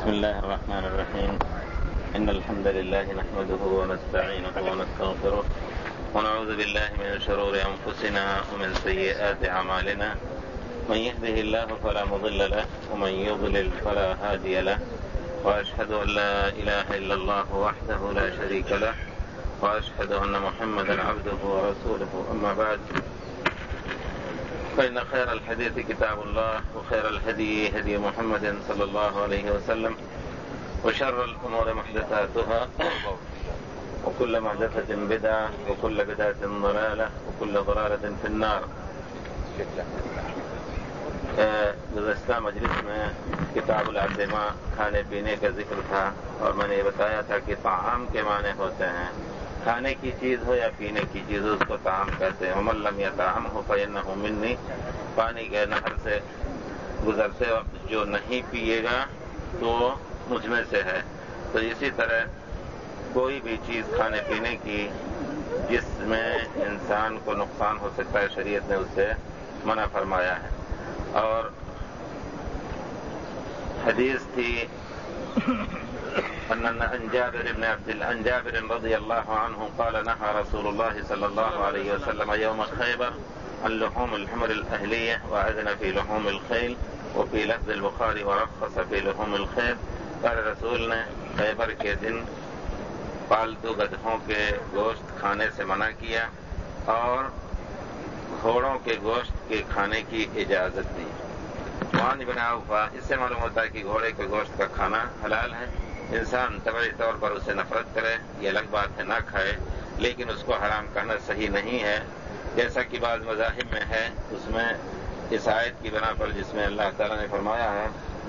بسم الله الرحمن الرحيم. إن الحمد لله نحمده ونستعينه ونستغفره ونعوذ بالله من شرور أنفسنا ومن سيئات أعمالنا. من يهده الله فلا مضل له ومن يضلل فلا هادي له، وأشهد أن لا إله إلا الله وحده لا شريك له، وأشهد أن محمدا عبده ورسوله. أما بعد، فإن خير الحديث كتاب الله، وخير الهدي هدي محمد صلى الله عليه وسلم، وشر الأمور محدثاتها، وكل محدثة بدعة، وكل بدعة ضلالة، وكل ضلالة في النار. گزشتہ مجلس میں کتاب العدمہ کھانے پینے کا ذکر تھا، اور میں نے یہ بتایا تھا کہ طعام کے معنی ہوتے ہیں کھانے کی چیز ہو یا پینے کی چیز ہو، اس کو طعام کہتے ہیں. ومن لم یطعمہ فإنہ منی، پانی کے نہر سے گزرتے وقت جو نہیں پیے گا تو مجھ میں سے ہے. تو اسی طرح کوئی بھی چیز کھانے پینے کی جس میں انسان کو نقصان ہو سکتا ہے، شریعت نے اس سے منع فرمایا ہے. اور حدیث تھی عن جابر رضی اللہ عنہ قال نهى رسول الله صلی اللہ علیہ وسلم يوم خیبر عن لحوم الحمر الأهلية وأذن في لحوم الخيل وفي لفظ البخاری ورخص في لحوم الخيل. قال رسول نے خیبر کے دن پالتو گدھوں کے گوشت کھانے سے منع کیا اور گھوڑوں کے گوشت کے کھانے کی اجازت دی. وعن ابن عوفہ، اس سے معلوم ہوتا ہے کہ گھوڑے کے گوشت کا کھانا حلال ہے. انسان طبعی طور پر اسے نفرت کرے یہ الگ بات ہے، نہ کھائے، لیکن اس کو حرام کہنا صحیح نہیں ہے، جیسا کہ بعض مذاہب میں ہے. اس میں اس آیت کی بنا پر جس میں اللہ تعالیٰ نے فرمایا ہے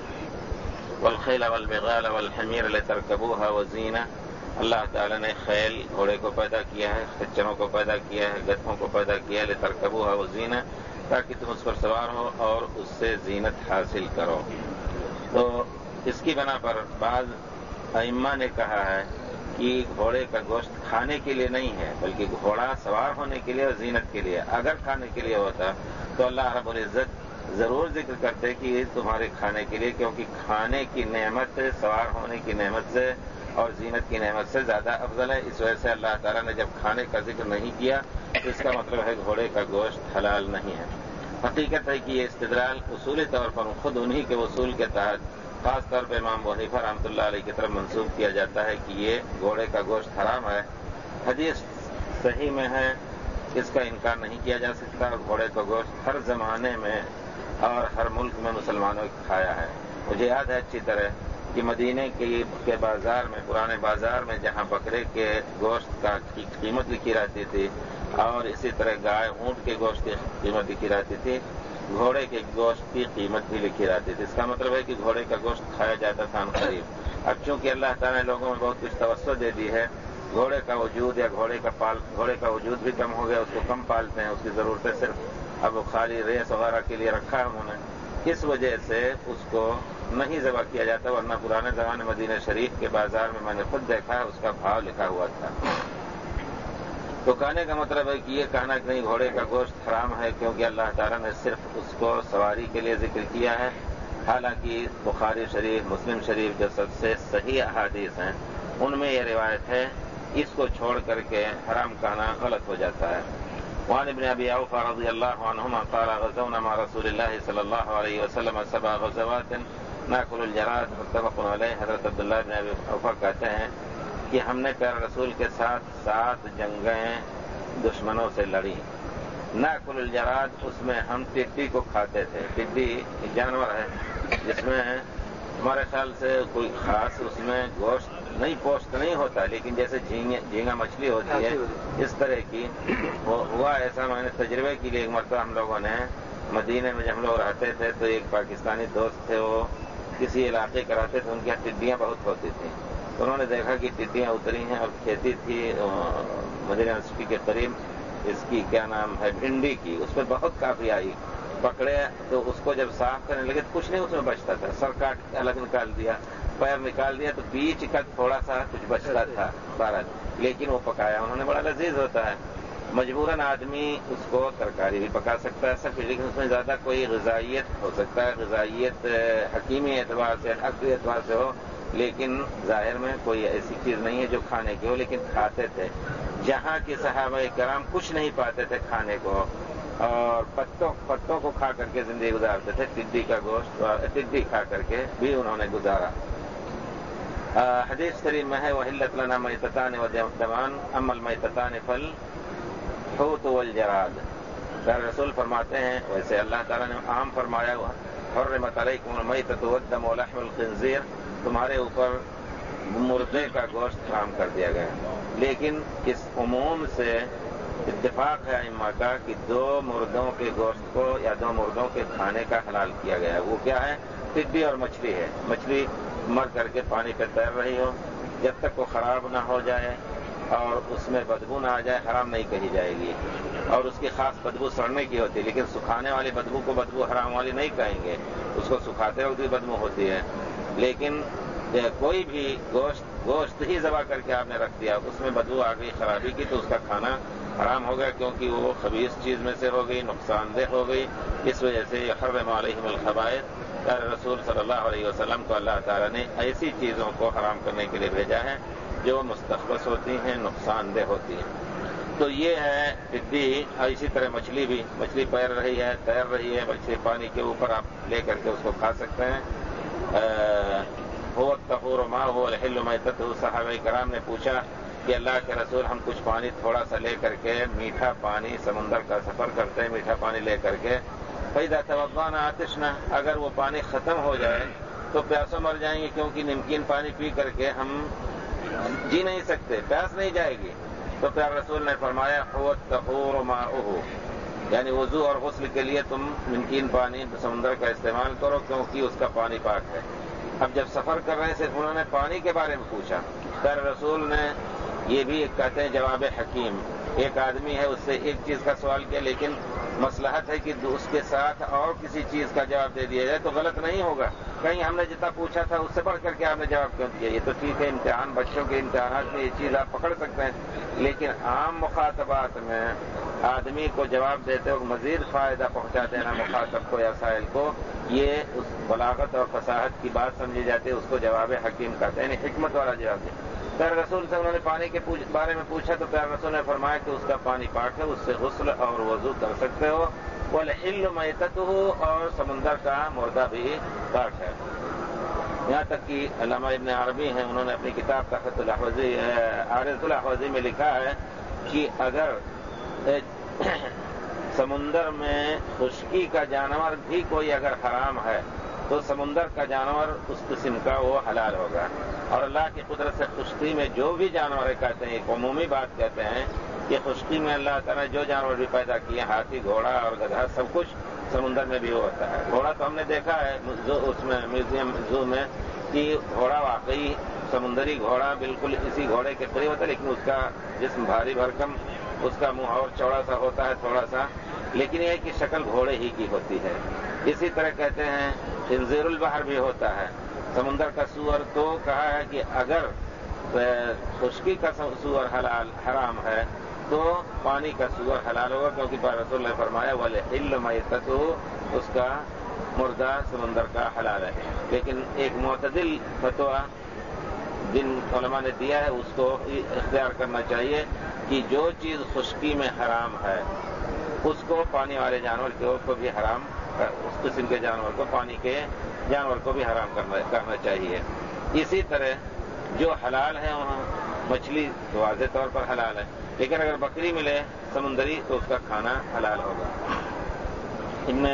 والخیل والبغال والحمیر لترکبوها وزینہ، اللہ تعالیٰ نے خیل گھوڑے کو پیدا کیا ہے، خچروں کو پیدا کیا ہے، گدھوں کو پیدا کیا ہے، لترکبوها وزینہ، تاکہ تم اس پر سوار ہو اور اس سے زینت حاصل کرو. تو اس کی بنا پر بعض ائمہ نے کہا ہے کہ گھوڑے کا گوشت کھانے کے لیے نہیں ہے، بلکہ گھوڑا سوار ہونے کے لیے اور زینت کے لیے. اگر کھانے کے لیے ہوتا تو اللہ رب العزت ضرور ذکر کرتے کہ یہ تمہارے کھانے کے لیے، کیونکہ کھانے کی نعمت سوار ہونے کی نعمت سے اور زینت کی نعمت سے زیادہ افضل ہے. اس وجہ سے اللہ تعالیٰ نے جب کھانے کا ذکر نہیں کیا تو اس کا مطلب ہے گھوڑے کا گوشت حلال نہیں ہے. حقیقت ہے کہ یہ استدلال اصولی طور پر خود انہی کے اصول کے تحت خاص طور پہ امام ابو حنیفہ رحمۃ اللہ علیہ کی طرف منسوب کیا جاتا ہے کہ یہ گھوڑے کا گوشت حرام ہے. حدیث صحیح میں ہے، اس کا انکار نہیں کیا جا سکتا. گھوڑے کا گوشت ہر زمانے میں اور ہر ملک میں مسلمانوں نے کھایا ہے. مجھے یاد ہے اچھی طرح کہ مدینے کے بازار میں، پرانے بازار میں، جہاں بکرے کے گوشت کا قیمت لکھی رہتی تھی اور اسی طرح گائے اونٹ کے گوشت کی قیمت لکھی رہتی تھی، گھوڑے کے گوشت کی قیمت بھی لکھی رہتی تھی. اس کا مطلب ہے کہ گھوڑے کا گوشت کھایا جاتا تھا قریب. اب چونکہ اللہ تعالیٰ نے لوگوں میں بہت کچھ توسع دے دی ہے، گھوڑے کا وجود یا گھوڑے کا وجود بھی کم ہو گیا، اس کو کم پالتے ہیں، اس کی ضرورتیں صرف اب خالی ریس وغیرہ کے لیے رکھا ہے انہوں نے، اس وجہ سے اس کو نہیں ذبح کیا جاتا. ورنہ پرانے زمانے مدینہ شریف کے بازار میں میں نے خود دیکھا ہے، اس کا بھاؤ لکھا ہوا تھا. تو کہنے کا مطلب ہے کہ یہ کہنا کہ نہیں گھوڑے کا گوشت حرام ہے کیونکہ اللہ تعالیٰ نے صرف اس کو سواری کے لیے ذکر کیا ہے. حالانکہ بخاری شریف، مسلم شریف جو سب سے صحیح احادیث ہیں ان میں یہ روایت ہے، اس کو چھوڑ کر کے حرام کہنا غلط ہو جاتا ہے. وعن ابن ابی اوفى رضی اللہ عنہما قال غزونا مع رسول اللہ صلی اللہ علیہ وسلم 7 غزوات ناکل الجراد متفق علیہ. حضرت عبداللہ بن ابی اوفیٰ کہتے ہیں کہ ہم نے پیارے رسول کے ساتھ 7 جنگیں دشمنوں سے لڑی. ناکل الجراد، اس میں ہم ٹڈی کو کھاتے تھے. ٹڈی ایک جانور ہے جس میں ہمارے خیال سے کوئی خاص اس میں گوشت نہیں، پوست نہیں ہوتا، لیکن جیسے جھینگا مچھلی ہوتی ہے اس طرح کی ہوا. ایسا میں نے تجربے کے لیے ایک مرتبہ ہم لوگوں نے مدینے میں جب ہم لوگ رہتے تھے تو ایک پاکستانی دوست تھے، وہ کسی علاقے کے رہتے تھے، ان کے یہاں ٹڈیاں بہت ہوتی تھیں. تو انہوں نے دیکھا کہ ٹڈیاں اتری ہیں اور کھیتی تھی مدینہ یونیورسٹی کے قریب، اس کی کیا نام ہے بھنڈی کی، اس پہ بہت کافی آئی. پکڑے تو اس کو جب صاف کرنے لگے تو کچھ نہیں اس میں بچتا تھا. سر کاٹ الگ نکال دیا، پیر نکال دیا تو بیچ کا تھوڑا سا کچھ بچتا تھا بارہ، لیکن وہ پکایا انہوں نے، بڑا لذیذ ہوتا ہے. مجبوراً آدمی اس کو ترکاری بھی پکا سکتا ہے سب، لیکن اس میں زیادہ کوئی غذائیت ہو سکتا ہے، غذائیت حکیمی اعتبار سے، عقلی اعتبار سے ہو، لیکن ظاہر میں کوئی ایسی چیز نہیں ہے جو کھانے کی ہو، لیکن کھاتے تھے۔ جہاں کے صحابہ کرام کچھ نہیں پاتے تھے کھانے کو اور پتوں کو کھا کر کے زندگی گزارتے تھے، ٹڈی کا گوشت ٹڈی کھا کر کے بھی انہوں نے گزارا۔ حدیث شریف میں ہے وَحِلَّتْ لَنَا مَيْتَتَانِ وَدَمَانِ أَمَّا الْمَيْتَتَانِ فَالْحُوتُ وَالْجَرَادُ۔ پیارے رسول فرماتے ہیں، ویسے اللہ تعالیٰ نے عام فرمایا ہوا حُرِّمَتْ عَلَيْكُمُ الْمَيْتَةُ وَالدَّمُ وَلَحْمُ الْخِنزِيرِ، تمہارے اوپر مردے کا گوشت حرام کر دیا گیا، لیکن اس عموم سے اتفاق ہے ائمہ کا کہ دو مردوں کے گوشت کو یا دو مردوں کے کھانے کا حلال کیا گیا ہے۔ وہ کیا ہے؟ ٹڈی اور مچھلی ہے۔ مچھلی مر کر کے پانی پہ تیر رہی ہو، جب تک وہ خراب نہ ہو جائے اور اس میں بدبو نہ آ جائے حرام نہیں کہی جائے گی، اور اس کی خاص بدبو سڑنے کی ہوتی ہے، لیکن سکھانے والی بدبو کو بدبو حرام والی نہیں کہیں گے، اس کو سکھاتے وقت بھی بدبو ہوتی ہے۔ لیکن کوئی بھی گوشت ہی ذبح کر کے آپ نے رکھ دیا، اس میں بدبو آ گئی خرابی کی، تو اس کا کھانا حرام ہو گیا، کیونکہ وہ خبیث چیز میں سے ہو گئی، نقصان دہ ہو گئی۔ اس وجہ سے یحرم علیہم الخبائث، پیارے رسول صلی اللہ علیہ وسلم کو اللہ تعالیٰ نے ایسی چیزوں کو حرام کرنے کے لیے بھیجا ہے جو مستخبص ہوتی ہیں، نقصان دہ ہوتی ہیں۔ تو یہ ہے ٹڈی، اور اسی طرح مچھلی بھی، مچھلی تیر رہی ہے، مچھلی پانی کے اوپر آپ لے کر کے اس کو کھا سکتے ہیں۔ هو الطهور ماء هو الحل میتته، صحابہ کرام نے پوچھا کہ اللہ کے رسول ہم کچھ پانی تھوڑا سا لے کر کے، میٹھا پانی، سمندر کا سفر کرتے ہیں میٹھا پانی لے کر کے، فَإِذَا تَوَضَّأْنَا عَطِشْنَا، اگر وہ پانی ختم ہو جائے تو پیاسوں مر جائیں گے، کیونکہ نمکین پانی پی کر کے ہم جی نہیں سکتے، پیاس نہیں جائے گی۔ تو پیارے رسول نے فرمایا هو الطهور ماؤه، یعنی وضو اور غسل کے لیے تم نمکین پانی سمندر کا استعمال کرو، کیونکہ اس کا پانی پاک ہے۔ اب جب سفر کر رہے تھے انہوں نے پانی کے بارے میں پوچھا، پیارے رسول نے یہ بھی کہتے ہیں جواب حکیم، ایک آدمی ہے اس سے ایک چیز کا سوال کیا، لیکن مصلحت ہے کہ اس کے ساتھ اور کسی چیز کا جواب دے دیا جائے تو غلط نہیں ہوگا، کہیں ہم نے جتنا پوچھا تھا اس سے بڑھ کر کے آپ نے جواب کیوں دیا۔ یہ تو ٹھیک ہے، امتحان، بچوں کے امتحانات میں یہ چیز آپ پکڑ سکتے ہیں، لیکن عام مخاطبات میں آدمی کو جواب دیتے وقت مزید فائدہ پہنچا دینا مخاطب کو یا سائل کو، یہ اس بلاغت اور فصاحت کی بات سمجھی جاتی ہے، اس کو جواب حکیم کہتے ہیں، یعنی حکمت والا جواب دیا۔ پیارے رسول سے انہوں نے پانی کے بارے میں پوچھا تو پیارے رسول نے فرمایا کہ اس کا پانی پاک ہے، اس سے غسل اور وضو کر سکتے ہو، وَالْحِلُّ مَيْتَتُهُ، اور سمندر کا مردہ بھی پاک ہے۔ یہاں تک کہ علامہ ابن عربی ہیں، انہوں نے اپنی کتاب تحفۃ الاحوذی عارض الاحوذی میں لکھا ہے کہ اگر سمندر میں خشکی کا جانور بھی کوئی اگر حرام ہے تو سمندر کا جانور اس قسم کا وہ حلال ہوگا، اور اللہ کی قدرت سے خشکی میں جو بھی جانور کہتے ہیں، ایک عمومی بات کہتے ہیں کہ خشکی میں اللہ تعالیٰ نے جو جانور بھی پیدا کیے، ہاتھی، گھوڑا اور گدھا، سب کچھ سمندر میں بھی ہوتا ہے۔ گھوڑا تو ہم نے دیکھا ہے اس میں میوزیم زو میں کہ گھوڑا واقعی سمندری گھوڑا بالکل اسی گھوڑے کے قریب ہوتا ہے، لیکن اس کا جسم بھاری بھرکم، اس کا منہ اور چوڑا سا ہوتا ہے تھوڑا سا، لیکن یہ کہ شکل گھوڑے ہی کی ہوتی ہے۔ اسی طرح کہتے ہیں خنزیر البحر بھی ہوتا ہے، سمندر کا سور۔ تو کہا ہے کہ اگر خشکی کا سور حرام ہے تو پانی کا سور حلال ہوگا، کیونکہ رسول نے فرمایا وَالْحِلُّ مَيْتَتُهُ، اس کا مردہ سمندر کا حلال ہے۔ لیکن ایک معتدل فتویٰ جن علماء نے دیا ہے اس کو اختیار کرنا چاہیے کہ جو چیز خشکی میں حرام ہے اس کو پانی والے جانور کو بھی حرام، اس قسم کے جانور کو، پانی کے جانور کو بھی حرام کرنا چاہیے۔ اسی طرح جو حلال ہے وہاں مچھلی واضح طور پر حلال ہے، لیکن اگر بکری ملے سمندری تو اس کا کھانا حلال ہوگا۔ ابن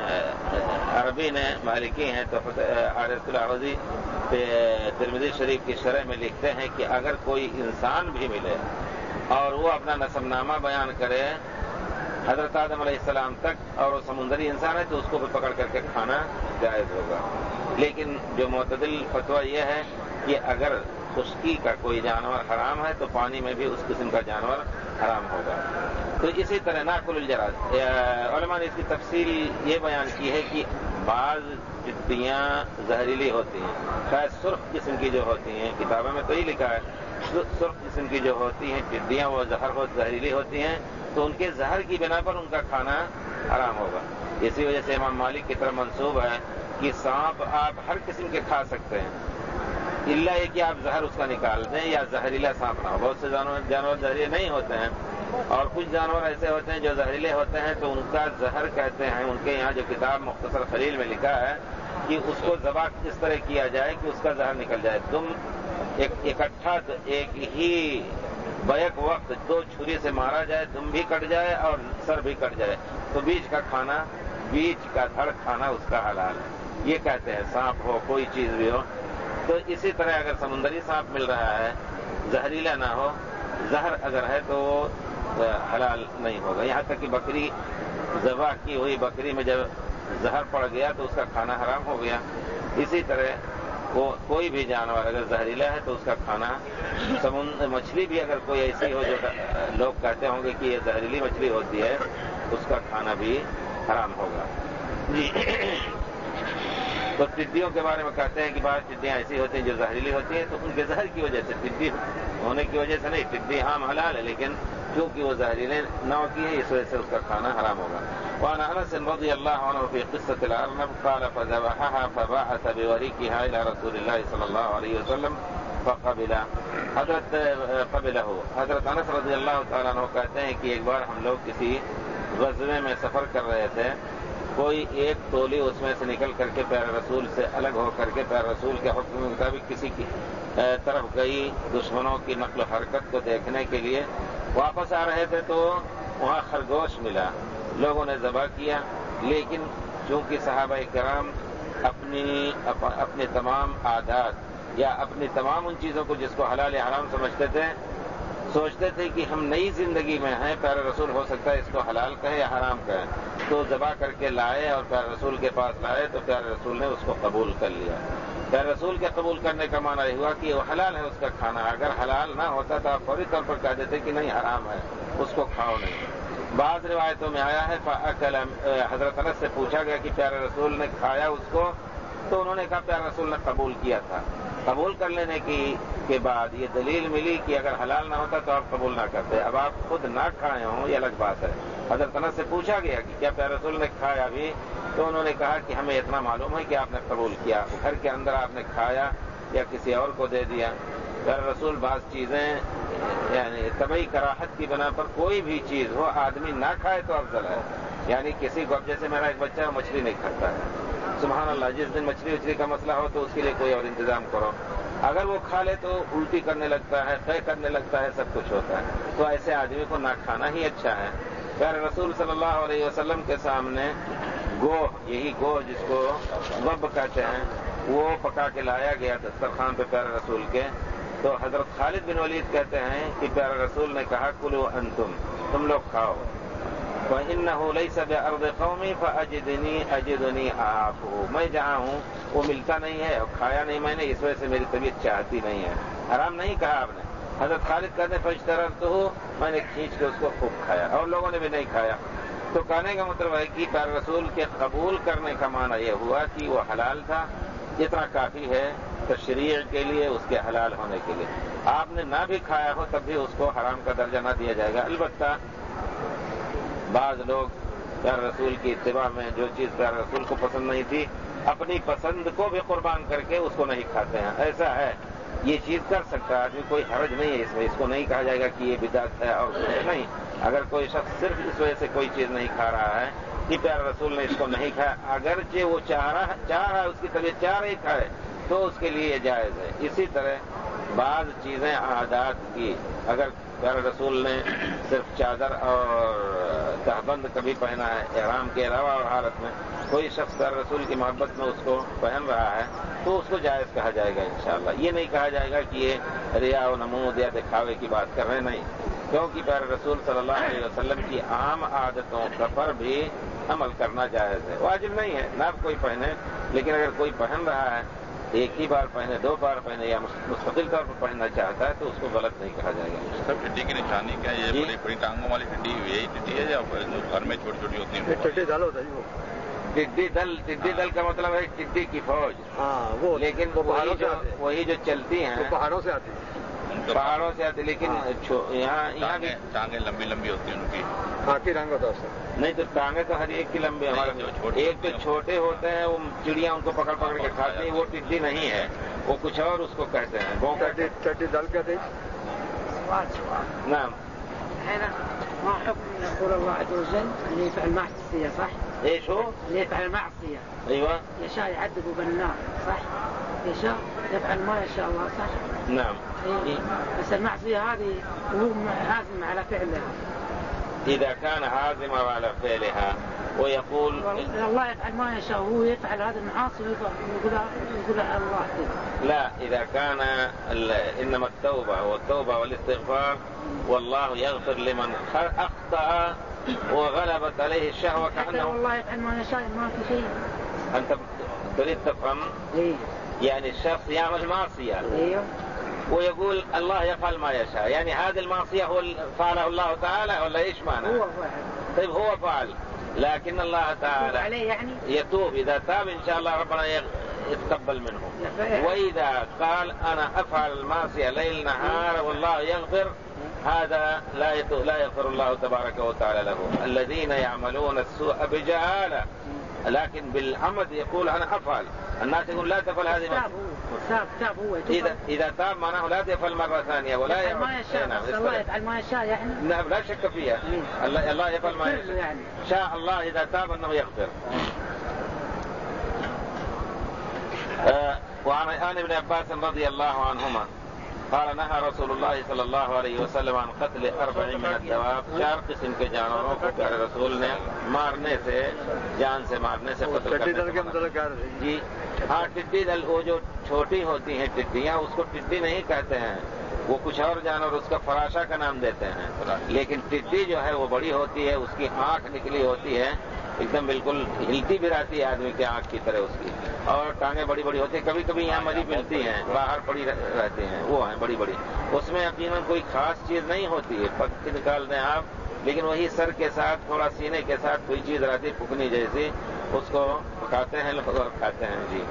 عربی نے مالکی ہیں تو عارض الاحوذی ترمذی شریف کی شرح میں لکھتے ہیں کہ اگر کوئی انسان بھی ملے اور وہ اپنا نسب نامہ بیان کرے حضرت آدم علیہ السلام تک اور وہ سمندری انسان ہے تو اس کو بھی پکڑ کر کے کھانا جائز ہوگا۔ لیکن جو معتدل فتویٰ یہ ہے کہ اگر خشکی کا کوئی جانور حرام ہے تو پانی میں بھی اس قسم کا جانور حرام ہوگا۔ تو اسی طرح ناکل الجراد، علماء نے اس کی تفصیل یہ بیان کی ہے کہ بعض ٹڈیاں زہریلی ہوتی ہیں، شاید سرخ قسم کی جو ہوتی ہیں، کتابوں میں تو ہی لکھا ہے سرخ قسم کی جو ہوتی ہیں ٹڈیاں وہ زہریلی ہوتی ہیں، تو ان کے زہر کی بنا پر ان کا کھانا حرام ہوگا. اسی وجہ سے امام مالک کی طرف منسوب ہے کہ سانپ آپ ہر قسم کے کھا سکتے ہیں، الا یہ کہ آپ زہر اس کا نکال دیں یا زہریلا سانپ نہ ہو. بہت سے جانور زہریلے نہیں ہوتے ہیں، اور کچھ جانور ایسے ہوتے ہیں جو زہریلے ہوتے ہیں تو ان کا زہر کہتے ہیں. ان کے یہاں جو کتاب مختصر خلیل میں لکھا ہے کہ اس کو ذبح اس طرح کیا جائے کہ اس کا زہر نکل جائے. تم اکٹھا ایک ہی بیک وقت 2 چھری سے مارا جائے، تم بھی کٹ جائے اور سر بھی کٹ جائے، تو بیچ کا دھڑ کھانا اس کا حلال ہے. یہ کہتے ہیں سانپ ہو کوئی چیز بھی ہو. تو اسی طرح اگر سمندری سانپ مل رہا ہے، زہریلا نہ ہو، زہر اگر ہے تو وہ حلال نہیں ہوگا. یہاں تک کہ بکری ذبح کی ہوئی بکری میں جب زہر پڑ گیا تو اس کا کھانا حرام ہو گیا. اسی طرح کوئی بھی جانور اگر زہریلا ہے تو اس کا کھانا، مچھلی بھی اگر کوئی ایسی ہو جو لوگ کہتے ہوں گے کہ یہ زہریلی مچھلی ہوتی ہے، اس کا کھانا بھی حرام ہوگا. جی. تو ٹڈیوں کے بارے میں کہتے ہیں کہ بعض ٹڈیاں ایسی ہوتی ہیں جو زہریلی ہوتی ہیں، تو ان کے زہر کی وجہ سے، ٹڈی ہونے کی وجہ سے نہیں، ٹڈی عام حلال ہے لیکن کیونکہ وہ زہریلے نوع کی ہے اس وجہ سے اس کا کھانا حرام ہوگا. وعن انس رضی اللہ عنہ فی قصة الارنب قال فذبحها فبعث بوريقها الى رسول اللہ صلی اللہ علیہ وسلم فقبلہ. حضرت انس رضی اللہ تعالیٰ عنہ کہتے ہیں کہ ایک بار ہم لوگ کسی غزوے میں سفر کر رہے تھے، کوئی ایک ٹولی اس میں سے نکل کر کے پیارے رسول سے الگ ہو کر کے پیارے رسول کے حکم کے مطابق کسی کی طرف گئی دشمنوں کی نقل و حرکت کو دیکھنے کے لیے. واپس آ رہے تھے تو وہاں خرگوش ملا، لوگوں نے ذبح کیا، لیکن چونکہ صحابہ کرام اپنی تمام عادات یا اپنی تمام ان چیزوں کو جس کو حلال یا حرام سمجھتے تھے، سوچتے تھے کہ ہم نئی زندگی میں ہیں، پیارے رسول ہو سکتا ہے اس کو حلال کہیں یا حرام کہیں، تو ذبح کر کے لائے اور پیارے رسول کے پاس لائے تو پیارے رسول نے اس کو قبول کر لیا. پیارے رسول کے قبول کرنے کا معنی یہ ہوا کہ وہ حلال ہے اس کا کھانا. اگر حلال نہ ہوتا تو آپ فوری طور پر کہہ دیتے کہ نہیں حرام ہے، اس کو کھاؤ نہیں. بعض روایتوں میں آیا ہے حضرت انس سے پوچھا گیا کہ پیارے رسول نے کھایا اس کو، تو انہوں نے کہا پیارے رسول نے قبول کیا تھا. قبول کر لینے کے بعد یہ دلیل ملی کہ اگر حلال نہ ہوتا تو آپ قبول نہ کرتے. اب آپ خود نہ کھائے ہوں یہ الگ بات ہے. حضرت انس سے پوچھا گیا کہ کیا پیارے رسول نے کھایا بھی، تو انہوں نے کہا کہ ہمیں اتنا معلوم ہے کہ آپ نے قبول کیا. گھر کے اندر آپ نے کھایا یا کسی اور کو دے دیا. پیارے رسول بعض چیزیں یعنی طبعی کراہت کی بنا پر کوئی بھی چیز ہو آدمی نہ کھائے تو افضل ہے. یعنی کسی کو، جیسے میرا ایک بچہ مچھلی نہیں کھاتا ہے، سبحان اللہ، جس دن مچھلی وچھلی کا مسئلہ ہو تو اس کے لیے کوئی اور انتظام کرو. اگر وہ کھا لے تو الٹی کرنے لگتا ہے، قے کرنے لگتا ہے، سب کچھ ہوتا ہے. تو ایسے آدمی کو نہ کھانا ہی اچھا ہے. پیارے رسول صلی اللہ علیہ وسلم کے سامنے گوہ، یہی گوہ جس کو وب کہتے ہیں، وہ پکا کے لایا گیا دسترخوان پہ پیارے رسول کے. تو حضرت خالد بن ولید کہتے ہیں کہ پیارے رسول نے کہا کلو انتم، تم لوگ کھاؤ. فَإِنَّهُ لَيْسَ بِأَرْضِ قَوْمِ فَأَجِدُنِي أَعَافُهُ. میں جہاں ہوں وہ ملتا نہیں ہے اور کھایا نہیں میں نے، اس وجہ سے میری طبیعت چاہتی نہیں ہے. حرام نہیں کہا آپ نے. حضرت خالد کہتے ہیں فَاجْتَرَرْتُهُ، میں نے کھینچ کے اس کو خوب کھایا اور لوگوں نے بھی نہیں کھایا. تو کہنے کا مطلب ہے کہ پیارے رسول کے قبول کرنے کا معنی یہ ہوا کہ وہ حلال تھا، اتنا کافی ہے تشریع کے لیے، اس کے حلال ہونے کے لیے. آپ نے نہ بھی کھایا ہو تب بھی اس کو حرام کا درجہ نہ دیا جائے گا. البتہ بعض لوگ پیارے رسول کی اتباع میں جو چیز پیارے رسول کو پسند نہیں تھی، اپنی پسند کو بھی قربان کر کے اس کو نہیں کھاتے ہیں. ایسا ہے، یہ چیز کر سکتا ہے آدمی، کوئی حرج نہیں ہے اس میں. اس کو نہیں کہا جائے گا کہ یہ بدعت ہے اور نہیں. اگر کوئی شخص صرف اس وجہ سے کوئی چیز نہیں کھا رہا ہے کہ پیارے رسول نے اس کو نہیں کھایا، اگرچہ وہ چاہ رہا ہے، اس کی طبیعت چاہ رہی کھائے، تو اس کے لیے یہ جائز ہے. اسی طرح بعض چیزیں عادات کی، اگر پیارے رسول نے صرف چادر اور تہبند کبھی پہنا ہے احرام کے علاوہ اور حالت میں، کوئی شخص پیارے رسول کی محبت میں اس کو پہن رہا ہے تو اس کو جائز کہا جائے گا انشاءاللہ. یہ نہیں کہا جائے گا کہ یہ ریا و نمود یا دکھاوے کی بات کر رہے، نہیں. کیونکہ پیارے رسول صلی اللہ علیہ وسلم کی عام عادتوں پر بھی عمل کرنا جائز ہے. واجب نہیں ہے نہ کوئی پہنے، لیکن اگر کوئی پہن رہا ہے، ایک ہی بار پہنے، 2 بار پہنے یا مستقل طور پر پہننا چاہتا ہے تو اس کو غلط نہیں کہا جائے گا. سب ٹڈی کی نشانی کیا ہے؟ یہ بڑی ٹانگوں والی ٹڈی یہی ٹڈی ہے یا گھر میں چھوٹی چھوٹی ہوتی ہیں؟ ٹڈی دل ہوتا ہے وہ. ٹڈی دل کا مطلب ہے ٹڈی کی فوج. ہاں وہ، لیکن وہی جو چلتی ہیں پہاڑوں سے آتی ہیں. پہاڑوں سے آتے، لیکن یہاں بھی ٹانگیں لمبی لمبی ہوتی ہیں ان کی. کی رنگ ہوتا ہے نہیں تو ٹانگیں تو ہر ایک کی لمبی. ہمارے ایک تو چھوٹے ہوتے ہیں، وہ چڑیاں ان کو پکڑ پکڑ کے کھاتی ہیں، وہ ٹڈی نہیں ہے، وہ کچھ اور اس کو کہتے ہیں. چٹی دل کہتے ہیں. نعم. ما حكم يقول الله عز وجل أن يفعل معصية صح؟ ايش هو؟ أن يفعل معصية. ايوه. يشاء يعذب بالنار صح؟ يشاء يفعل ما يشاء الله صح؟ نعم. إيه. بس المعصية هذه وهو عازم على فعلها. إذا كان عازما على فعلها ويقول الله يفعل ما يشاء وهو يفعل هذه المعاصي ويقول على الله كذا. لا، إذا كان إنما التوبة والتوبة والاستغفار، والله يغفر لمن أخطأ وغلبت عليه الشهوة كأنه. والله يفعل ما يشاء ما في شيء. أنت تريد تفهم؟ إيه. يعني الشخص يعمل معصية. إيه. ويقول الله يفعل ما يشاء، يعني هذه المعصية هو فعله الله تعالى ولا إيش معنى؟ هو فعل. طيب هو فعل، لكن الله تعالى عليه يعني يتوب. إذا تاب إن شاء الله ربنا يتقبل منه. وإذا قال أنا أفعل المعصية ليل نهار والله يغفر، هذا لا يغفر الله تبارك وتعالى له. الذين يعملون السوء بجهالة لكن بالعمد يقول أنا أفعل. الناس يقول لا تفعل هذه تاب هو إذا تاب معناه لا تفعل مرة ثانية ولا يفعل ما يشاء. الله يفعل ما يشاء يعني. لا شك فيها. الله يفعل ما يشاء يعني. شاء الله إذا تاب أنه يغفر. وعن ابن عباس رضي الله عنهما قال نهى رسول الله صلی اللہ علیہ وسلم عن قتل 40 من الدواب. 4 قسم کے جانوروں کو پیارے رسول نے مارنے سے، جان سے مارنے سے قتل کرنے. جی ہاں، ٹڈی دل وہ جو چھوٹی ہوتی ہیں ٹڈیاں، اس کو ٹڈی نہیں کہتے ہیں، وہ کچھ اور جانور اس کا فراشا کا نام دیتے ہیں. لیکن ٹڈی جو ہے وہ بڑی ہوتی ہے، اس کی آنکھ نکلی ہوتی ہے، ایک دم بالکل ہلتی بھی رہتی ہے آدمی کے آنکھ کی طرح اس کی، اور ٹانگیں بڑی بڑی ہوتی ہیں. کبھی کبھی یہاں مری ملتی ہیں، باہر پڑی رہتی ہیں، وہ ہیں بڑی بڑی. اس میں یقیناً کوئی خاص چیز نہیں ہوتی ہے، پک نکال دیں آپ، لیکن وہی سر کے ساتھ تھوڑا سینے کے ساتھ کوئی چیز رہتی پکنی جیسی، اس کو پکاتے ہیں لوگ اور کھاتے ہیں. جی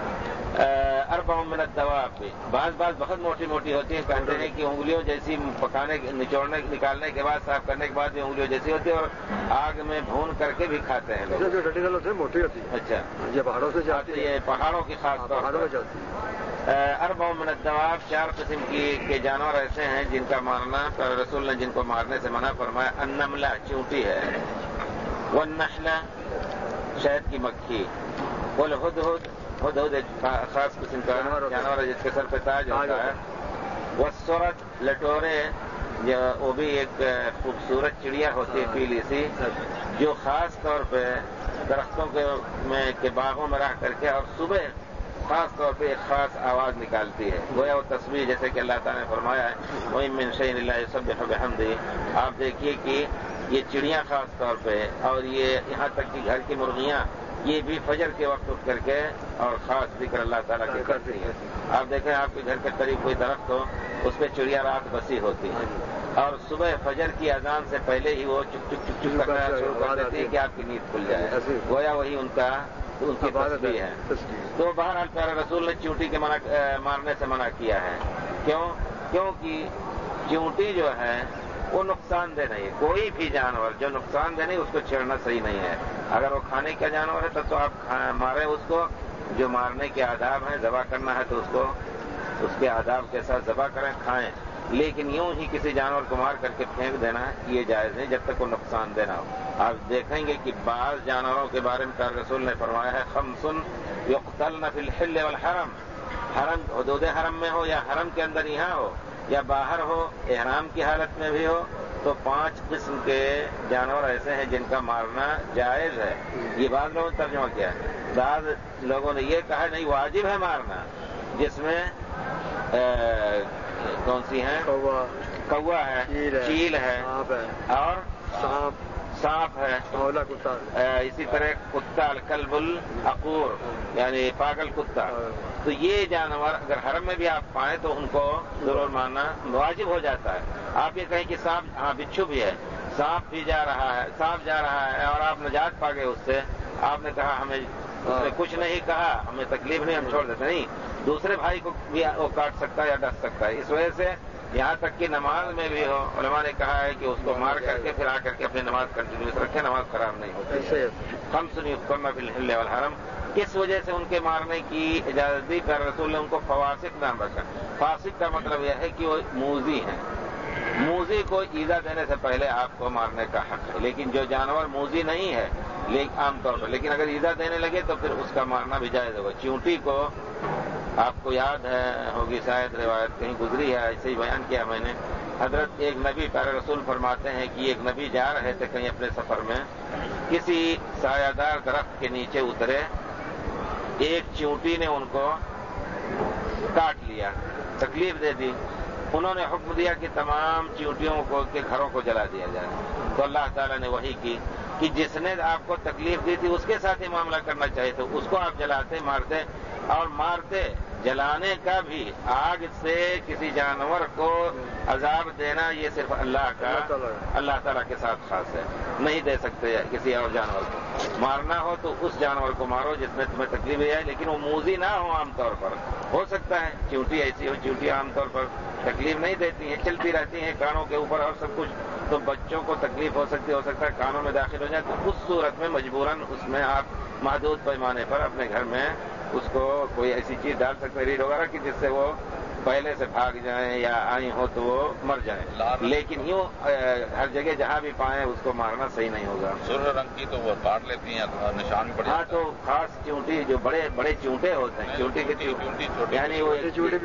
4 من الدواب بھی بعض بہت موٹی موٹی ہوتی ہیں، کہتے ہیں کہ انگلیوں جیسی پکانے نکالنے کے بعد صاف کرنے کے بعد بھی انگلیوں جیسی ہوتی ہے، اور آگ میں بھون کر کے بھی کھاتے ہیں لوگ. جو ٹڈی دل ہوتی ہے موٹی ہوتی ہے. اچھا، یہ پہاڑوں سے جاتی ہے. یہ پہاڑوں کی خاص طور پہاڑوں میں جاتی ہے. 4 من الدواب 4 قسم کے جانور ایسے ہیں جن کا مارنا رسول نے جن کو مارنے سے منع فرمایا. النملہ چونٹی ہے، والنحلہ شہد کی مکھی، والہدہد ایک خاص قسم کا جانور ہے جس کے سر پہ تاج ہوتا ہے. والسرد لٹورے، وہ بھی ایک خوبصورت چڑیا ہوتی ہے پیلی سی، جو خاص طور پہ درختوں کے باغوں میں رہ کر کے اور صبح خاص طور پہ ایک خاص آواز نکالتی ہے، گویا وہ تسبیح، جیسے کہ اللہ تعالیٰ نے فرمایا ہے وَإِن مِّن شَيْءٍ إِلَّا يُسَبِّحُ بِحَمْدِهِ. آپ دیکھیے کہ یہ چڑیاں خاص طور پہ، اور یہ یہاں تک کہ گھر کی مرغیاں، یہ بھی فجر کے وقت اٹھ کر کے اور خاص ذکر اللہ تعالیٰ کی کرتی ہیں. آپ دیکھیں آپ کے گھر کے قریب کوئی درخت ہو، اس پہ چڑیا رات بسی ہوتی ہے، اور صبح فجر کی اذان سے پہلے ہی وہ چپ چپ چپ چپ کرنا شروع کر دیتی ہے کہ آپ کی نیند کھل جائے. گویا وہی ان کی تسبیح ہے. تو بہرحال پیارے رسول نے چونٹی کے مارنے سے منع کیا ہے. کیونکہ چونٹی جو ہے وہ نقصان دہ نہیں ہے. کوئی بھی جانور جو نقصان دہ نہیں اس کو چھیڑنا صحیح نہیں ہے. اگر وہ کھانے کا جانور ہے تو آپ ماریں اس کو. جو مارنے کے آداب ہیں، ذبح کرنا ہے تو اس کے آداب کے ساتھ ذبح کریں، کھائیں. لیکن یوں ہی کسی جانور کو مار کر کے پھینک دینا یہ جائز نہیں جب تک وہ نقصان دہ نہ ہو. آپ دیکھیں گے کہ بعض جانوروں کے بارے میں پیارے رسول نے فرمایا ہے خمس یقتلن فی الحل والحرم. حرم، حدود حرم میں ہو یا حرم کے اندر یہاں ہو یا باہر ہو، احرام کی حالت میں بھی ہو، تو 5 قسم کے جانور ایسے ہیں جن کا مارنا جائز ہے. یہ بعض لوگوں نے ترجمہ کیا ہے. بعض لوگوں نے یہ کہا نہیں واجب ہے مارنا، جس میں کون سی ہیں؟ کوا ہے، چیل ہے، اور سانپ ہے، اسی طرح کتا الکلب العقور یعنی پاگل کتا. تو یہ جانور اگر حرم میں بھی آپ پائیں تو ان کو ضرور ماننا واجب ہو جاتا ہے. آپ یہ کہیں کہ سانپ، ہاں بچھو بھی ہے، سانپ بھی جا رہا ہے اور آپ نجات پا گئے اس سے، آپ نے کہا ہمیں اس نے کچھ نہیں کہا، ہمیں تکلیف نہیں، ہم چھوڑ دیتے نہیں. دوسرے بھائی کو بھی وہ کاٹ سکتا ہے یا ڈس سکتا ہے. اس وجہ سے یہاں تک کہ نماز میں بھی ہو، علماء نے کہا ہے کہ اس کو مار کر کے پھر آ کر کے اپنی نماز کنٹینیوس رکھے، نماز خراب نہیں ہوتی۔ خمس یذکرن فی الحل والحرم، کس وجہ سے ان کے مارنے کی اجازت دی؟ پیارے رسول نے ان کو فواسق نام رکھا۔ فاسق کا مطلب یہ ہے کہ وہ موذی ہیں، موذی کو ایذا دینے سے پہلے آپ کو مارنے کا حق ہے، لیکن جو جانور موذی نہیں ہے عام طور پر، لیکن اگر ایذا دینے لگے تو پھر اس کا مارنا بھی جائز ہوگا۔ چیونٹی کو آپ کو یاد ہے ہوگی شاید، روایت کہیں گزری ہے، ایسے ہی بیان کیا میں نے، حضرت ایک نبی پیارے رسول فرماتے ہیں کہ ایک نبی جا رہے تھے کہیں اپنے سفر میں، کسی سایہ دار درخت کے نیچے اترے، ایک چیونٹی نے ان کو کاٹ لیا، تکلیف دے دی۔ انہوں نے حکم دیا کہ تمام چیونٹیوں کو کے گھروں کو جلا دیا جائے، تو اللہ تعالیٰ نے وحی کی کہ جس نے آپ کو تکلیف دی تھی اس کے ساتھ ہی معاملہ کرنا چاہیے، تو اس کو آپ جلاتے مارتے، اور مارتے جلانے کا بھی، آگ سے کسی جانور کو عذاب دینا یہ صرف اللہ تعالیٰ کے ساتھ خاص ہے، نہیں دے سکتے کسی اور جانور کو۔ مارنا ہو تو اس جانور کو مارو جس میں تمہیں تکلیف دی ہے، لیکن وہ موذی نہ ہو عام طور پر۔ ہو سکتا ہے چیونٹی ایسی ہو، چیونٹی عام طور پر تکلیف نہیں دیتی ہیں، چلتی رہتی ہیں کانوں کے اوپر اور سب کچھ، تو بچوں کو تکلیف ہو سکتا ہے کانوں میں داخل ہو جائے، تو اس صورت میں مجبوراً اس میں آپ محدود پیمانے پر اپنے گھر میں اس کو کوئی ایسی چیز ڈال سکتے ہیں ریڑھ وغیرہ کی جس سے وہ پہلے سے بھاگ جائیں یا آئی ہو تو وہ مر جائیں، لیکن یوں ہر جگہ جہاں بھی پائیں اس کو مارنا صحیح نہیں ہوگا۔ سرخ رنگ کی تو وہ کاٹ لیتی ہیں، نشان بھی پڑ جاتا ہے۔ ہاں تو خاص چیونٹی جو بڑے بڑے چیونٹے ہوتے ہیں، چیونٹی کی یعنی وہ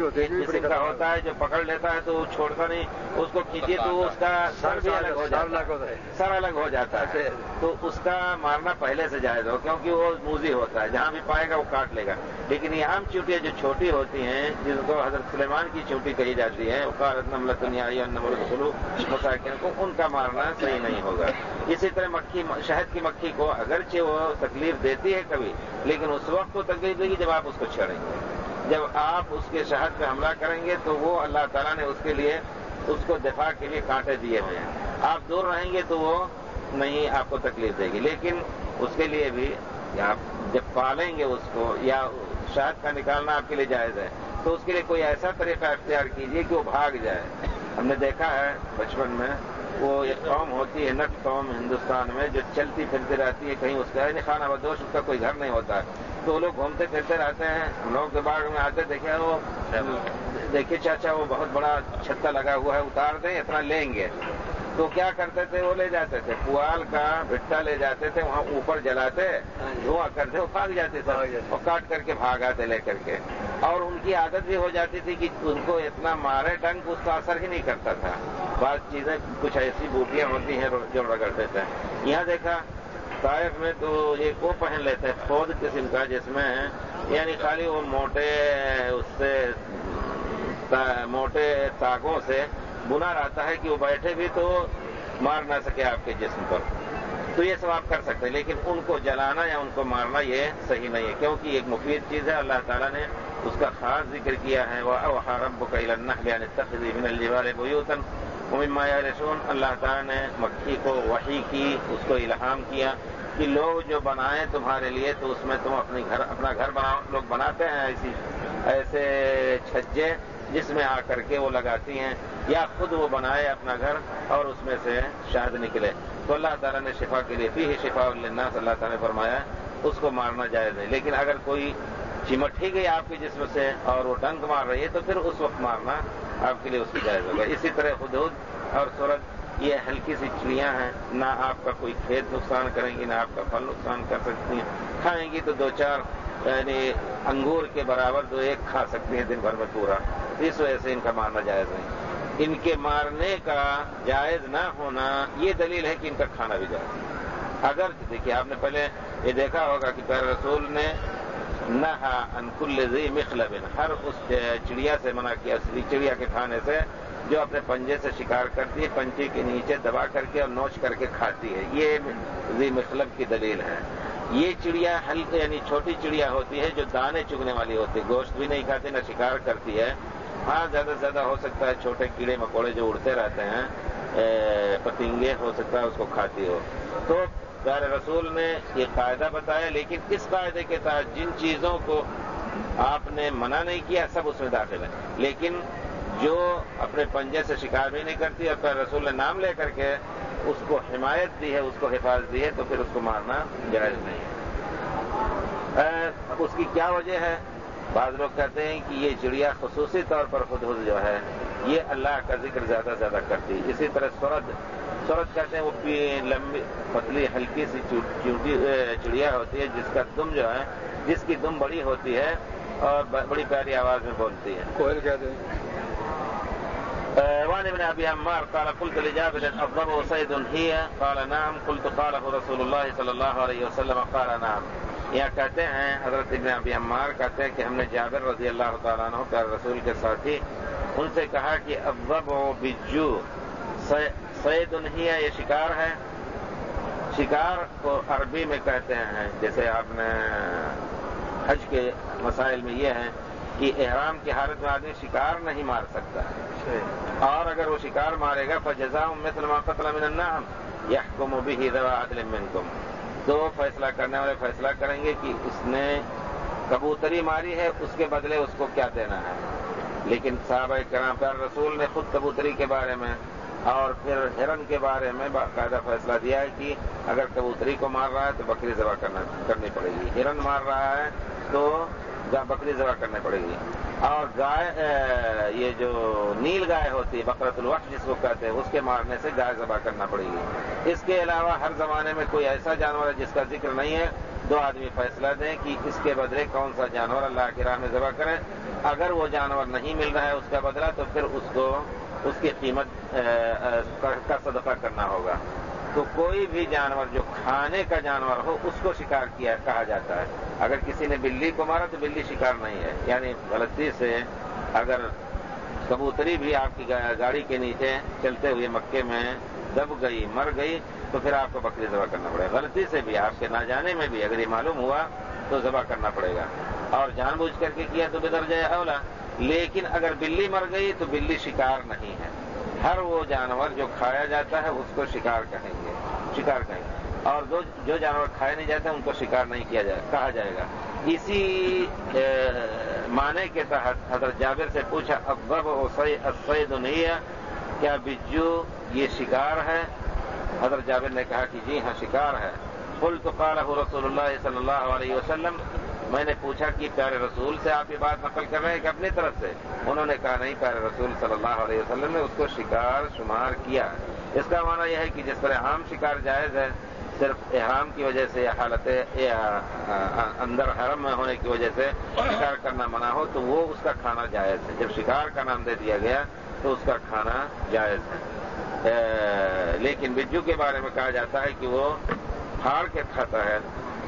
قسم کا ہوتا ہے جو پکڑ لیتا ہے تو چھوڑتا نہیں، اس کو کھینچے تو اس کا سر بھی الگ ہو جاتا ہے، سر الگ ہو جاتا ہے، تو اس کا مارنا پہلے سے جائز ہو، کیونکہ وہ موذی ہوتا ہے، جہاں بھی پائے گا وہ کاٹ لے گا۔ لیکن یہ عام چیونٹیاں جو چھوٹی ہوتی ہیں جن کو حضرت سلیمان کی چیونٹی کہی جاتی ہے، وقالت نملۃ یا ایھا النمل ادخلوا مساکنکم، ان کا مارنا صحیح نہیں ہوگا۔ اسی طرح مکھی، شہد کی مکھی کو اگرچہ وہ تکلیف دیتی ہے کبھی، لیکن اس وقت تو تکلیف دے گی جب آپ اس کو چھیڑیں گے، جب آپ اس کے شہد پہ حملہ کریں گے تو وہ اللہ تعالیٰ نے اس کے لیے، اس کو دفاع کے لیے کانٹے دیے ہوئے ہیں، آپ دور رہیں گے تو وہ نہیں آپ کو تکلیف دے گی، لیکن اس کے لیے بھی آپ جب پالیں گے اس کو، یا شہد کا نکالنا آپ کے لیے جائز ہے، تو اس کے لیے کوئی ایسا طریقہ اختیار کیجیے کہ وہ بھاگ جائے۔ ہم نے دیکھا ہے بچپن میں، وہ ایک قوم ہوتی ہے نٹ قوم ہندوستان میں، جو چلتی پھرتی رہتی ہے، کہیں اس کا خانہ بدوش، اس کا کوئی گھر نہیں ہوتا ہے، تو وہ لوگ گھومتے پھرتے رہتے ہیں، ہم لوگ کے باغ میں آتے دیکھے، وہ دیکھیے چاچا وہ بہت بڑا چھتا لگا ہوا ہے، اتار دیں اتنا لیں گے، تو کیا کرتے تھے وہ لے جاتے تھے پوال کا بھٹا لے جاتے تھے، وہاں اوپر جلاتے، دھواں کرتے، وہ بھاگ جاتے تھے، اور کاٹ کر کے بھاگ آتے لے کر کے، اور ان کی عادت بھی ہو جاتی تھی کہ ان کو اتنا مارے ڈنک اس کا اثر ہی نہیں کرتا تھا۔ بعض چیزیں کچھ ایسی بوٹیاں ہوتی ہیں جو رگڑتے تھے۔ یہاں دیکھا طائف میں تو ایک وہ پہن لیتے ہیں خود قسم کا، جس میں یعنی خالی وہ موٹے اس سے موٹے تاگوں سے بنا رہتا ہے کہ وہ بیٹھے بھی تو مار نہ سکے آپ کے جسم پر، تو یہ سب آپ کر سکتے ہیں، لیکن ان کو جلانا یا ان کو مارنا یہ صحیح نہیں ہے، کیونکہ ایک مفید چیز ہے، اللہ تعالیٰ نے اس کا خاص ذکر کیا ہے۔ وَأَوْحَىٰ رَبُّكَ إِلَى النَّحْلِ أَنِ اتَّخِذِي مِنَ الْجِبَالِ بُيُوتًا وَمِمَّا يَعْرِشُونَ، اللہ تعالیٰ نے مکھی کو وحی کی، اس کو الہام کیا کہ لوگ جو بنائیں تمہارے لیے تو اس میں تم اپنا گھر بناؤ۔ لوگ بناتے ہیں ایسے چھجے جس میں آ کر کے وہ لگاتی ہیں، یا خود وہ بنائے اپنا گھر اور اس میں سے شہد نکلے، تو اللہ تعالیٰ نے شفا کے لیے فیہ شفاء للناس، اللہ تعالیٰ نے فرمایا اس کو مارنا جائز ہے، لیکن اگر کوئی چمٹ ہی گئی آپ کے جسم سے اور وہ ڈنک مار رہی ہے تو پھر اس وقت مارنا آپ کے لیے اس کی جائز ہوگا۔ اسی طرح ہدہد اور سرخ یہ ہلکی سی چڑیاں ہیں، نہ آپ کا کوئی کھیت نقصان کریں گی، نہ آپ کا پھل نقصان کر سکتی ہیں، کھائیں گی تو 2-4 یعنی انگور کے برابر 2-1 کھا سکتی ہیں دن بھر میں پورا، اس وجہ سے ان کا مارنا جائز نہیں۔ ان کے مارنے کا جائز نہ ہونا یہ دلیل ہے کہ ان کا کھانا بھی جائز ہے۔ اگر دیکھیے آپ نے پہلے یہ دیکھا ہوگا کہ پیارے رسول نے نہا عن کل ذی مخلب، ہر اس چڑیا سے منع کیا، چڑیا کے کھانے سے جو اپنے پنجے سے شکار کرتی ہے، پنجے کے نیچے دبا کر کے اور نوچ کر کے کھاتی ہے، یہ ذی مخلب کی دلیل ہے۔ یہ چڑیا ہلکی یعنی چھوٹی چڑیا ہوتی ہے جو دانے چگنے والی ہوتی ہے، گوشت بھی نہیں کھاتی، نہ شکار کرتی ہے، ہاں زیادہ سے زیادہ ہو سکتا ہے چھوٹے کیڑے مکوڑے جو اڑتے رہتے ہیں، پتنگے ہو سکتا ہے اس کو کھاتی ہو۔ تو پیارے رسول نے یہ قاعدہ بتایا، لیکن اس قاعدے کے تحت جن چیزوں کو آپ نے منع نہیں کیا سب اس میں داخل ہے، لیکن جو اپنے پنجے سے شکار بھی نہیں کرتی اور پھر رسول نے نام لے کر کے اس کو حمایت دی ہے، اس کو حفاظت دی ہے، تو پھر اس کو مارنا جائز نہیں ہے۔ اس کی کیا وجہ ہے؟ بعض لوگ کہتے ہیں کہ یہ چڑیا خصوصی طور پر ہدہد جو ہے یہ اللہ کا ذکر زیادہ زیادہ کرتی ہے۔ اسی طرح سورج کہتے ہیں وہ لمبی پتلی ہلکی سی چڑیا ہوتی ہے جس کا دم جو ہے، جس کی دم بڑی ہوتی ہے اور بڑی پیاری آواز میں بولتی ہے۔ کوئل کہتے ہیں۔ وعن ابن ابي عمار قال قلت لجابر الضبع صيد هي قال نعم قلت قاله رسول الله صلى الله عليه وسلم قال نعم۔ یہاں کہتے ہیں حضرت ابن ابی عمار کہتے ہیں کہ ہم نے جابر رضی اللہ تعالیٰ عنہ پیارے رسول کے ساتھی ان سے کہا کہ الضبع بجو صید هي، یہ شکار ہے۔ شکار کو عربی میں کہتے ہیں، جیسے آپ نے حج کے مسائل میں یہ ہے کہ احرام کی حالت میں آدمی شکار نہیں مار سکتا ہے، اور اگر وہ شکار مارے گا فجزاء مثل ما قتل من النعم يحكم به ذوى عدل منكم، تو فیصلہ کرنے والے فیصلہ کریں گے کہ اس نے کبوتری ماری ہے اس کے بدلے اس کو کیا دینا ہے۔ لیکن صحابہ کرام پیارے رسول نے خود کبوتری کے بارے میں اور پھر ہرن کے بارے میں باقاعدہ فیصلہ دیا ہے کہ اگر کبوتری کو مار رہا ہے تو بکری ذبح کرنی پڑے گی، ہرن مار رہا ہے تو بکری ذبح کرنی پڑے گی، اور گائے یہ جو نیل گائے ہوتی ہے بقرۃ الوحش جس کو کہتے ہیں اس کے مارنے سے گائے ذبح کرنا پڑے گی۔ اس کے علاوہ ہر زمانے میں کوئی ایسا جانور ہے جس کا ذکر نہیں ہے، دو آدمی فیصلہ دیں کہ اس کے بدلے کون سا جانور اللہ کی راہ میں ذبح کریں۔ اگر وہ جانور نہیں مل رہا ہے اس کا بدلہ تو پھر اس کی قیمت کا صدقہ کرنا ہوگا۔ تو کوئی بھی جانور جو کھانے کا جانور ہو اس کو شکار کہا جاتا ہے۔ اگر کسی نے بلی کو مارا تو بلی شکار نہیں ہے، یعنی غلطی سے اگر کبوتری بھی آپ کی گاڑی کے نیچے چلتے ہوئے مکے میں دب گئی مر گئی تو پھر آپ کو بکری ذبح کرنا پڑے گا۔ غلطی سے بھی آپ کے نہ جانے میں بھی اگر یہ معلوم ہوا تو ذبح کرنا پڑے گا، اور جان بوجھ کر کے کیا تو بدرجہ اولا۔ لیکن اگر بلی مر گئی تو بلی شکار نہیں ہے، ہر وہ جانور جو کھایا جاتا ہے اس کو شکار کہیں گے، اور جو جانور کھائے نہیں جاتے ان کو شکار نہیں کہا جائے گا۔ اسی معنی کے تحت حضرت جابر سے پوچھا الضبع صید هي، کیا بجو یہ شکار ہے؟ حضرت جابر نے کہا کہ جی ہاں شکار ہے۔ قلت قاله رسول اللہ صلی اللہ علیہ وسلم، میں نے پوچھا کہ پیارے رسول سے آپ یہ بات نقل کر رہے ہیں کہ اپنی طرف سے؟ انہوں نے کہا نہیں، پیارے رسول صلی اللہ علیہ وسلم نے اس کو شکار شمار کیا۔ اس کا معنی یہ ہے کہ جس طرح عام شکار جائز ہے، صرف احرام کی وجہ سے یا حالت اندر حرم میں ہونے کی وجہ سے شکار کرنا منع ہو تو وہ اس کا کھانا جائز ہے۔ جب شکار کا نام دے دیا گیا تو اس کا کھانا جائز ہے۔ لیکن بجو کے بارے میں کہا جاتا ہے کہ وہ پھاڑ کے کھاتا ہے،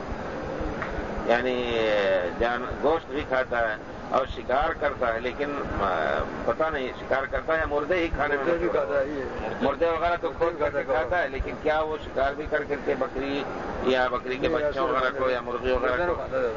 یعنی گوشت بھی کھاتا ہے اور شکار کرتا ہے، لیکن پتہ نہیں شکار کرتا ہے یا مردے ہی کھانے میں مردے وغیرہ تو کھود کر کے کھاتا ہے، لیکن کیا وہ شکار بھی کر کے بکری یا بکری کے بچوں وغیرہ کو یا مرغی وغیرہ کو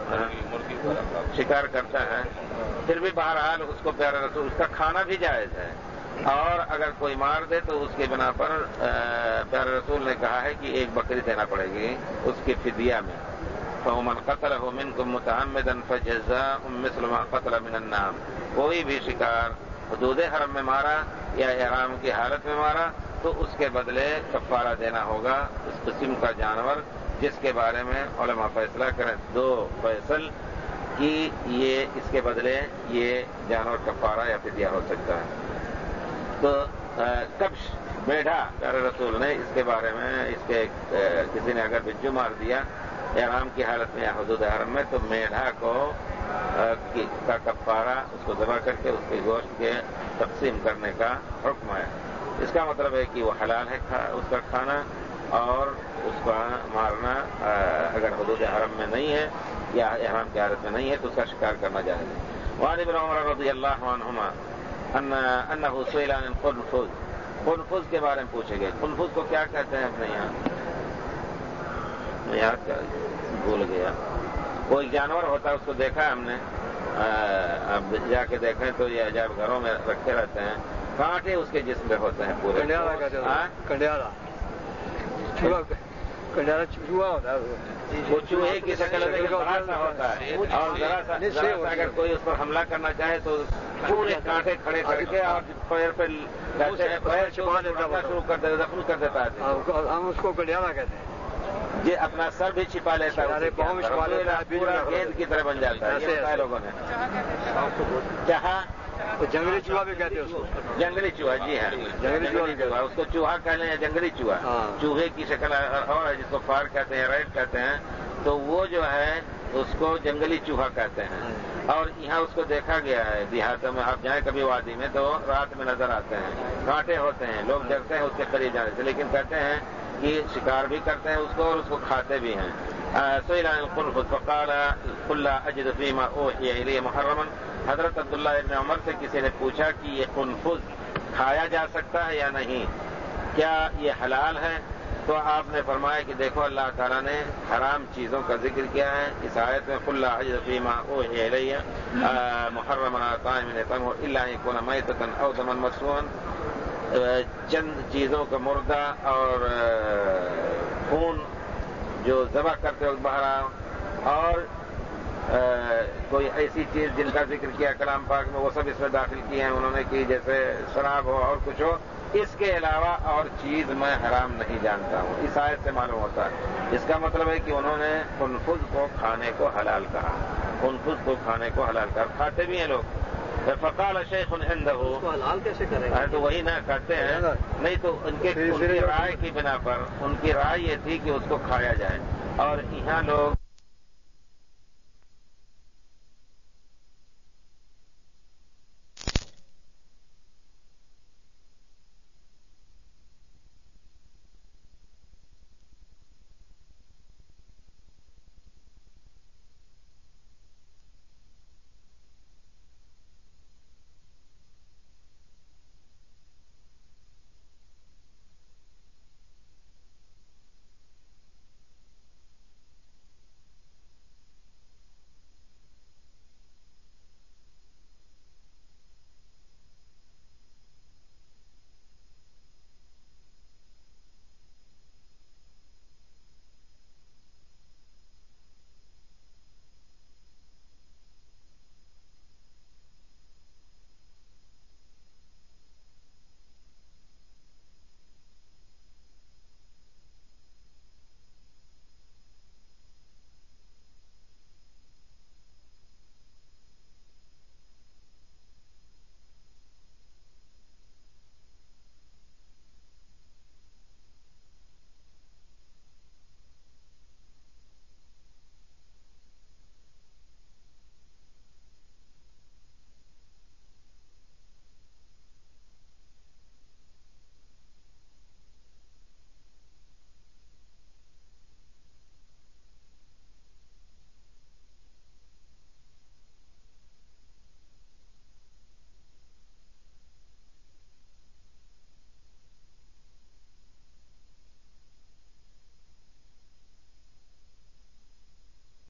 شکار کرتا ہے؟ پھر بھی بہرحال اس کو پیارے رسول اس کا کھانا بھی جائز ہے، اور اگر کوئی مار دے تو اس کی بنا پر پیارے رسول نے کہا ہے کہ ایک بکری دینا پڑے گی اس کی فدیہ میں۔ فَمَنْ قَتَلَهُ مِنْكُمْ مُتَعَمِّدًا فَجَزَاءٌ مِثْلُ مَا قَتَلَ مِنَ النَّعَمِ، کوئی بھی شکار حدود حرم میں مارا یا احرام کی حالت میں مارا تو اس کے بدلے کفارہ دینا ہوگا اس قسم کا جانور جس کے بارے میں علماء فیصلہ کریں دو فیصل کہ یہ اس کے بدلے یہ جانور کفارہ یا فدیہ ہو سکتا ہے۔ تو کبش میڈھا پیارے رسول نے اس کے بارے میں اس کے کسی نے اگر بجو مار دیا احرام کی حالت میں یا حدود حرم میں تو میڈھا کا کفارہ اس کو ذبح کر کے اس کے گوشت کے تقسیم کرنے کا حکم ہے۔ اس کا مطلب ہے کہ وہ حلال ہے اس کا کھانا، اور اس کا مارنا اگر حدود حرم میں نہیں ہے یا احرام کی حالت میں نہیں ہے تو اس کا شکار کرنا جائز ہے۔ وعن ابن عمر رضی اللہ عنہما انہ سئل عن القنفذ، قنفذ کے بارے میں پوچھے گئے۔ قنفذ کو کیا کہتے ہیں اپنے یہاں؟ یاد بھول گیا۔ وہ ایک جانور ہوتا ہے، اس کو دیکھا ہم نے، اب جا کے دیکھیں تو یہ عجائب گھروں میں رکھے رہتے ہیں، کانٹے اس کے جسم پہ ہوتے ہیں پورے۔ کنڈیالا چوہا ہوتا ہے، وہ چوہے کی شکل میں بڑا سا ہوتا ہے اور ذرا سا اگر کوئی اس پر حملہ کرنا چاہے تو پورے کانٹے کھڑے کر کے اور پیر پہ پیر شروع کر دیتا زخم کر دیتا ہے. ہم اس کو گلیالا کہتے ہیں. یہ اپنا سر بھی چھپا لیتا ہے, پورا گیند کی طرح بن جاتا ہے. یہ بتایا لوگوں نے. جہاں جنگلی چوہا بھی کہتے ہیں اس کو. جنگلی چوہا, جی ہاں جنگلی چوہا. اس کو چوہا کہہ لیں یا جنگلی چوہا. چوہے کی شکل اور ہے جس کو فار کہتے ہیں, ریٹ کہتے ہیں. تو وہ جو ہے اس کو جنگلی چوہا کہتے ہیں. اور یہاں اس کو دیکھا گیا ہے دیہاتوں میں. آپ جائیں کبھی وادی میں تو رات میں نظر آتے ہیں, کانٹے ہوتے ہیں, لوگ ڈرتے ہیں اس کے قریب جانے سے, لیکن کہتے ہیں کہ شکار بھی کرتے ہیں اس کو اور اس کو کھاتے بھی ہیں. سئل عن القنفذ فقال قل لا اجد فيما اوحي الي محرما. حضرت عبداللہ ابن عمر سے کسی نے پوچھا کہ یہ قنفذ کھایا جا سکتا ہے یا نہیں, کیا یہ حلال ہے؟ تو آپ نے فرمایا کہ دیکھو اللہ تعالیٰ نے حرام چیزوں کا ذکر کیا ہے اس آیت میں. قل لا اجد فيما اوحي الي محرما على طاعم يطعمه الا ان يكون ميتة او دما مسفوحا. چند چیزوں کا مردہ اور خون جو ذبح کرتے وقت بہرحال, اور کوئی ایسی چیز جن کا ذکر کیا کلام پاک میں وہ سب اس میں داخل کیے ہیں انہوں نے کہ جیسے شراب ہو اور کچھ ہو. اس کے علاوہ اور چیز میں حرام نہیں جانتا ہوں. اس آیت سے معلوم ہوتا ہے. اس کا مطلب ہے کہ انہوں نے قنفذ کو کھانے کو حلال کہا. قنفذ کو کھانے کو حلال کہا, کھاتے بھی ہیں لوگ. فقال شیخ عنده, حلال کیسے کریں گے؟ تو وہی نہ کرتے ہیں. نہیں تو ان کی رائے کی بنا پر, ان کی رائے یہ تھی کہ اس کو کھایا جائے. اور یہاں لوگ